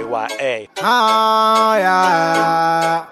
AYA. Ah, yeah.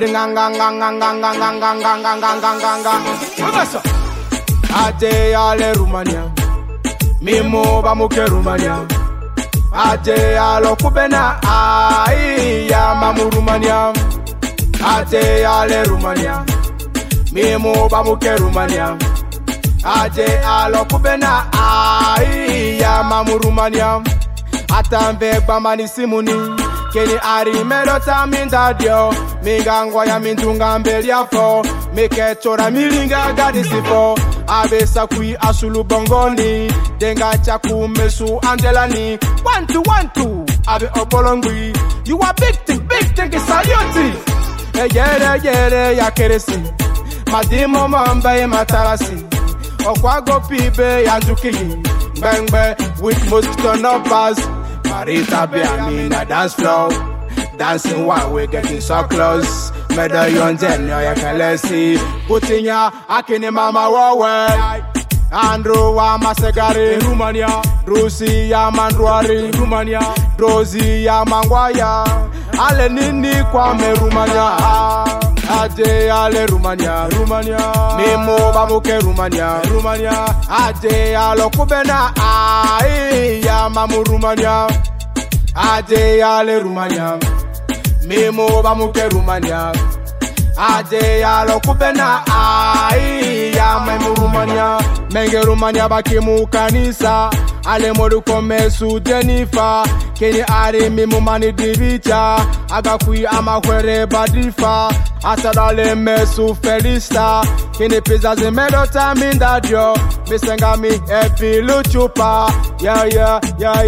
Aje ale Rumania, mimo bamuke Rumania. Aje alo kubena, ya mamu Rumania. Aje ale Rumania, mimo bamuke Rumania. Aje alo kubena, ya mamu Rumania. Atambe bamani simuni, keni ari melota mindadio. Mingangwa ya mindunga mbeli afo, mekechora milinga gadi sifo. Abe sakui asulu bongoni, denga chaku mesu angelani. 1 2 1 2, abe opolongui. You are big thing kisayoti. Yere ya keresi, madimo mamba matarasi. Okwago pibe ya njuki, bangbe with mosquito numbers. Marita be amina dance floor. Dancing while we're getting so close. Medallion Jenny, you can let's see. Putting ya, akini mama wawe. Andrew wa masegari Rumania. Rusi ya mandwari Rumania. Rosi ya mangwaya. Ale nini kwa me Rumania. Aje ale Rumania. Mimo bamuke Rumania. Aje alo kubena. Ya mamu Rumania. Aje ale Rumania. Mimo bamuke Rumania. Aje alo kubena. Ya mamu Rumania. Menge Rumania bakimu kanisa. Ale modu komesu Jennifer. Keni ari mimu mani divicha. Agakui amakwere badifa. Asadale mesu felista. Keni pizza zemedota mindadio. Misengami epi luchupa. Yeah.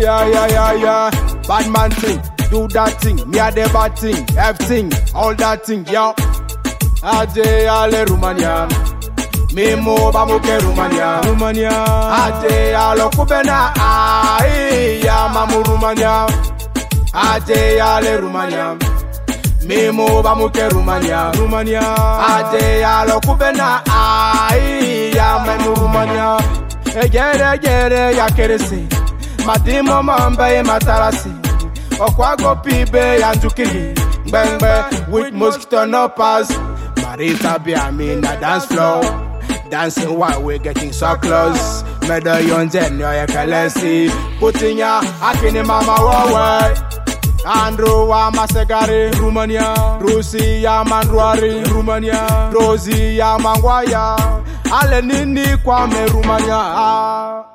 Bad man thing, do that thing. Me a the bad thing, everything, all that thing, yo. Aje ale Rumania. Mimo bamuke Rumania. Aje alo kubena. Ya mamu Rumania. Aje ale Rumania. Mimo bamuke Rumania. Aje alo kubena. Ya mamu Rumania. Yere ya keresi, madimo mamba matarasi. Okwago pibe ya njuki, bangbe with mosquito numbers. Marita be amina dance floor. Dancing while we're getting so close. Medallion Jenny, you can let's see. Putting ya, akini mama wawe. Andrew wa masegari Rumania. Rusi ya mandwari Rumania. Rosi ya mangwaya. Ale nini kwa me Rumania.